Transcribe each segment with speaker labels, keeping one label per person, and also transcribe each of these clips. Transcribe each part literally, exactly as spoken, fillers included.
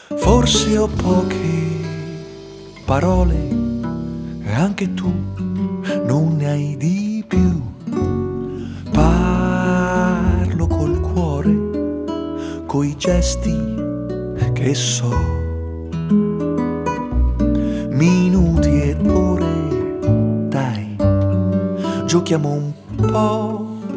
Speaker 1: Forse ho poche parole e anche tu non ne hai di più. Parlo col cuore, coi gesti che so, minuti e ore, dai, giochiamo un po'.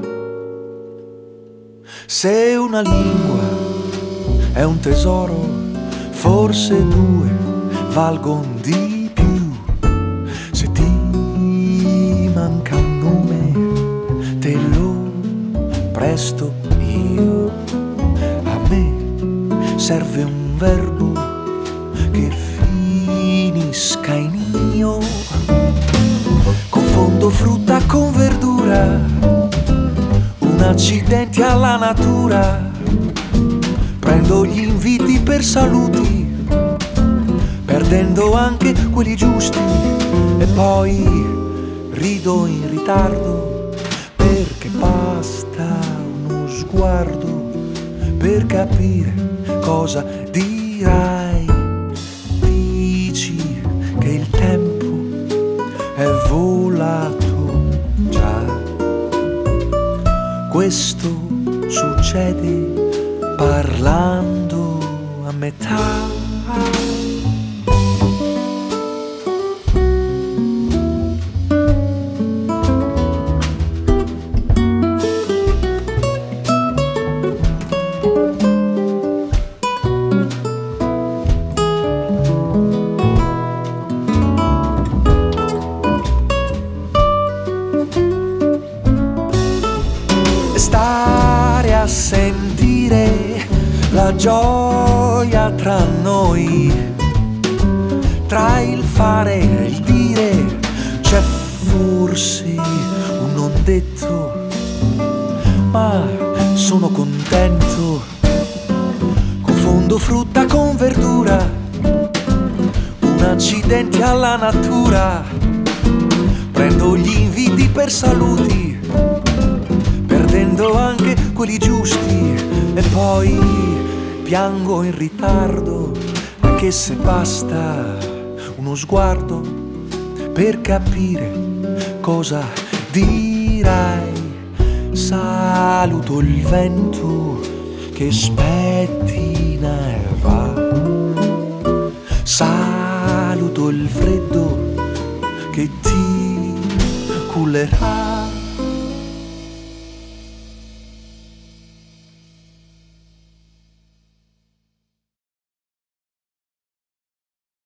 Speaker 1: Se una lingua è un tesoro, forse due valgono di più. Se ti manca un nome, te lo presto io. A me serve un verbo che finisca in io. Confondo frutta con verdura, un accidente alla natura. Prendo gli inviti per saluti, perdendo anche quelli giusti, e poi rido in ritardo perché basta uno sguardo per capire cosa dirai. Dici che il tempo è volato già. Questo succede parlando a metà. Stare a sentire la gioia tra noi, tra il fare e il dire, c'è forse un non detto, ma sono contento. Confondo frutta con verdura, un accidente alla natura. Prendo gli inviti per saluti, perdendo anche quelli giusti, e poi piango in ritardo, anche se basta uno sguardo per capire cosa dirai. Saluto il vento che spettina e va.